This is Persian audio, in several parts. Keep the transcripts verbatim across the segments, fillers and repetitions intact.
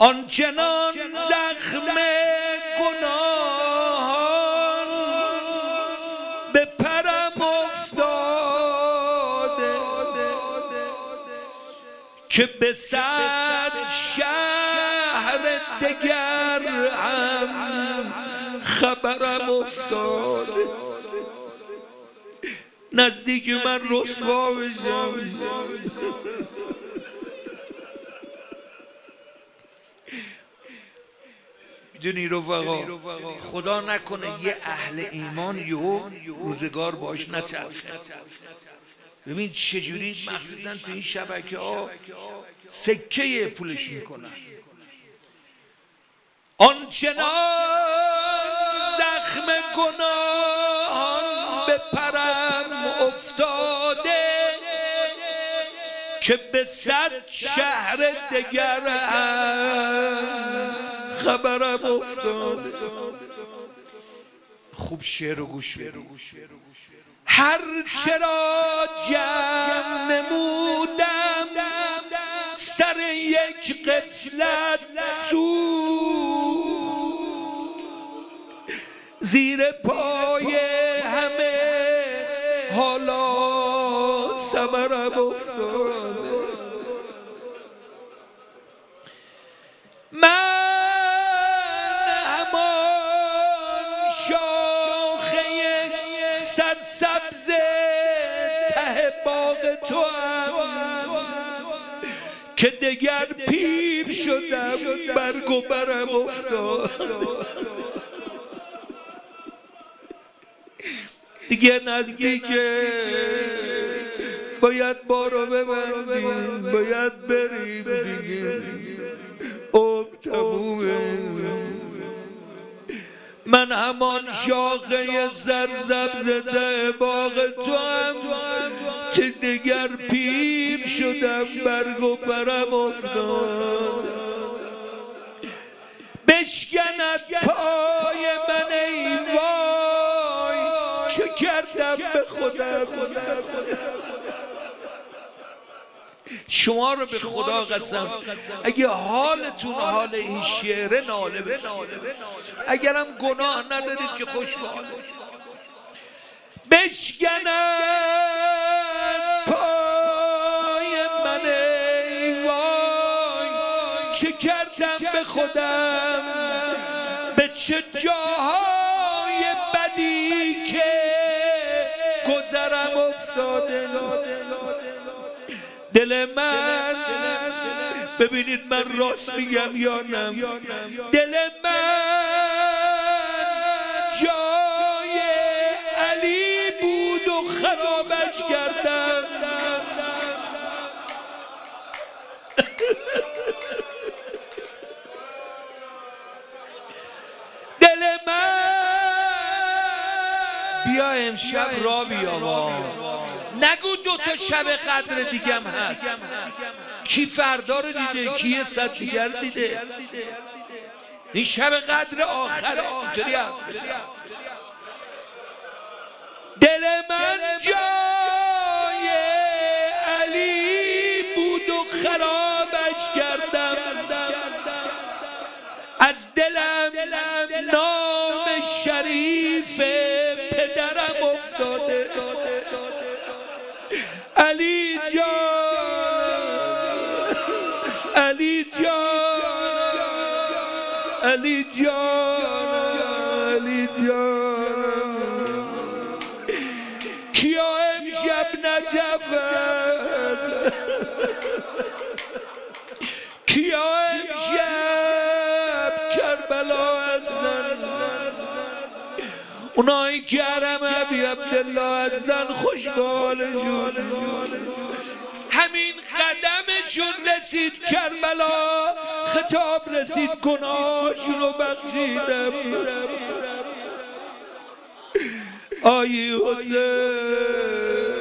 آنچنان زخم گناهان به پرم افتاده که به صد شهر دگر هم خبرم افتاده. نزدیک من رسوا بشم. میدونی رفقا، خدا نکنه یه اهل ایمان یهو روزگار باش نچرخه. ببین چجوری مخصوصا تو این شبکه ها سکه پولش میکنن. آنچنان زخم گناهان به پرم افتاده که به صد شهر دگر هم خبرم افتاده. خوب شعر رو گوش بدید. هر چرا جمع نمودم سر یک غفلت سوخت، زیر پای همه حالا ثمرم افتاده. من همان شاخه سرسبز ته باغ تو هم که دگر پیر شدم برگ و برم افتاد. دیگه نزدیکه، باید بارو ببندیم، باید بریم دیگه، عمر تمومه. من همان شاخه سرسبز ته باغ تو هم که دیگر پیر شدم برگ و برم افتاد. بشکند پای من ای وای چه کردم به خودم. شما رو به خدا قسم اگه حالتون حال این شعره ناله بزنید، اگرم گناه ندارید که خوش به حالتون. بشکند پای من ای وای چه کردم به خودم، به چه جاهای بدی که گذرم افتاده. دل من، ببینید من راست میگم یا نه، دل من جای علی بود و خرابش کردم. دل من بیا امشب را بیا، نگو دو تا شب قدر دیگم هست. کی فردا رو دیده، کی یه صد دیگر دیده. این شب قدر آخره. اینطوری هم دل من جای علی بود و خرابش کردم. از دلم نام شریف پدرم افتاده. علی جان، علی جان، علی جان، علی جان، کیا امشب نجفن، کیا امشب کربلا هستن، اونایی که حرم ابی عبدالله هستن خوش به حالشون. همین قدمشون رسید کربلا، خطاب رسید گناهشون رو بخشیدم. آیی حسین،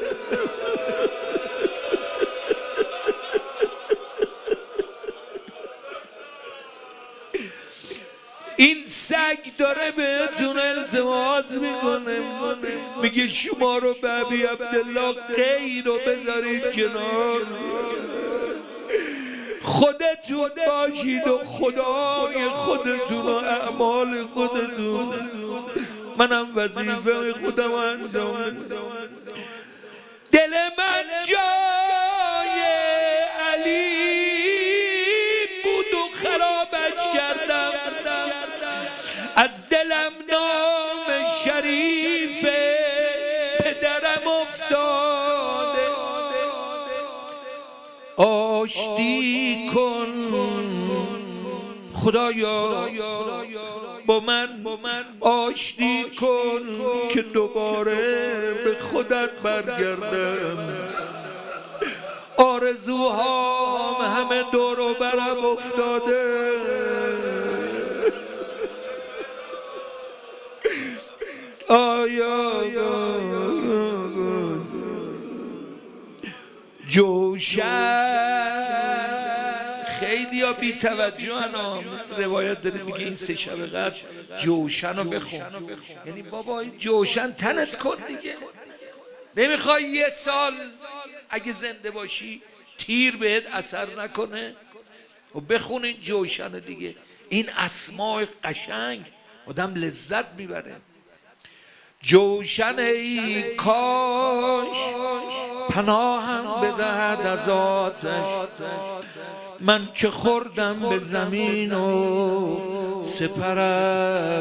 این سگ داره بهتون التماس میکنه، میگه شما رو به ابی عبدالله غیر رو بذارید کنار. خودتون باشید و خدای خودتون و اعمال خودتون. منم وظیفه خودم انجام میدم. دل من جای علی بود و خرابش کردم، از دلم نام شریف پدرم افتاده. آشتی کن خدایا با من، آشتی کن که دوباره به خودت برگردم. آرزوهام همه دور و برم افتاده. آیا جوشن خیلی ها بی توجه هنام. روایت داره میگه این سه شب قدر جوشن رو بخون. یعنی بابا این جوشن تنت کن دیگه. نمیخوای یه سال اگه زنده باشی تیر بهت اثر نکنه و بخون این جوشن دیگه. این اسماء قشنگ آدم لذت میبره. جوشن ای کاش پناهم بدهد از آتش، من که خوردم به زمین و سپرم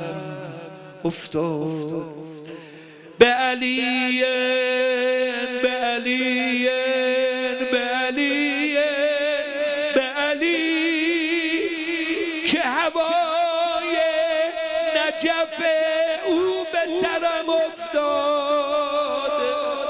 افتاد. به علی به علی به علی به علی که هوای نجف او به سرم افتاد.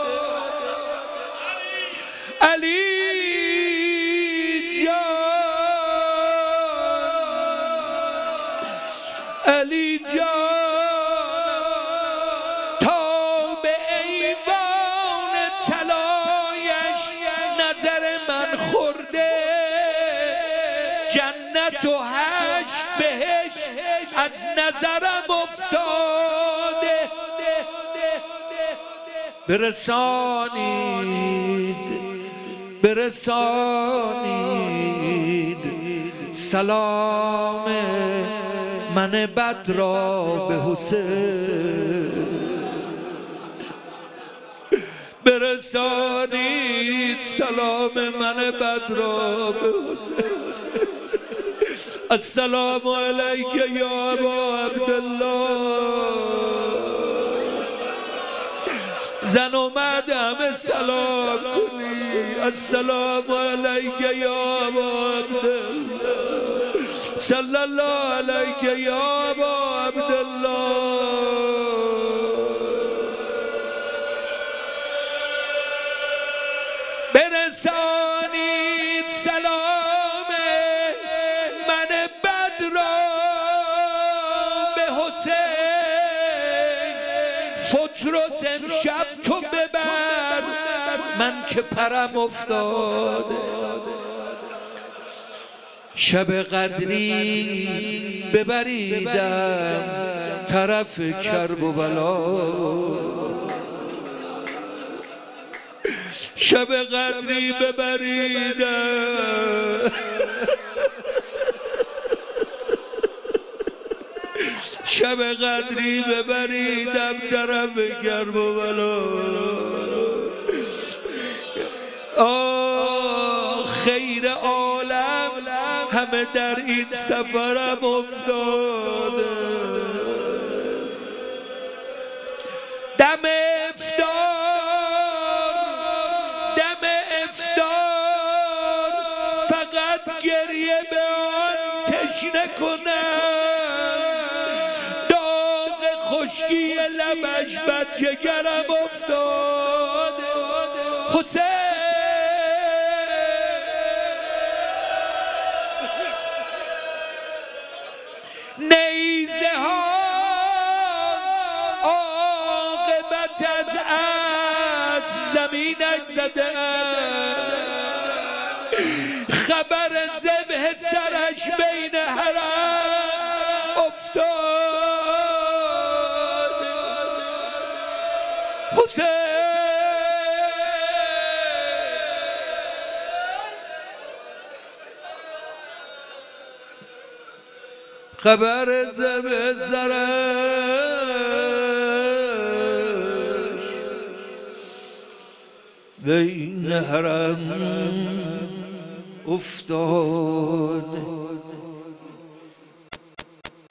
علی علی جان تا به ایوان طلایش نظر من خورده، جنت و هشت بهش از نظرم افتاده. برسانید برسانید سلام من بد را به حسین. برسانید سلام من بد را به حسین. السلام علیک یا ابا عبدالله. زن و مرد همه سلام کنی. السلام علیک یا ابا عبدالله. صلی الله علیک یا ابا عبدالله. برسانید سلام من بد را به حسین. فترس امشب تو ببر من که پرم افتاده. شب قدری ببریدم طرف کرب و بلا. شب قدری ببریدم شب قدری ببریدم طرف کرب و بلا. آه خیر عالم همه در این سفرم افتاده. دم افطار دم افطار فقط گریه به آن تشنه کنم. داغ خشکی لبش بد جگرم افتاده. حسین نیزه ها عاقبت از اسب زمینش زده، خبر ذبح سرش بین حرم افتاد. حسین خبر زب زرش بین حرم افتاد